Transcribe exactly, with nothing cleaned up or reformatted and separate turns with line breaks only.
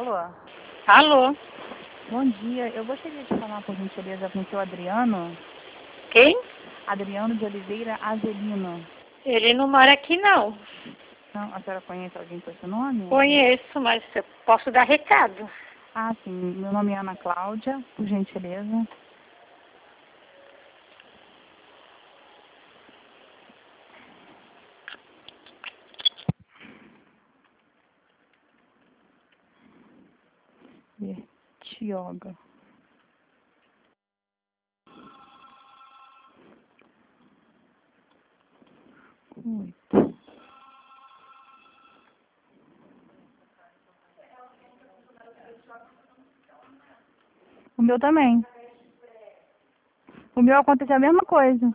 Alô?
Alô?
Bom dia. Eu gostaria de falar, por gentileza, com o seu Adriano.
Quem?
Adriano de Oliveira Azelino.
Ele não mora aqui, não.
Não, a senhora conhece alguém com esse nome?
Conheço, mas eu posso dar recado.
Ah, sim. Meu nome é Ana Cláudia, por gentileza. Bertioga. Oito. O meu também. O meu aconteceu a mesma coisa.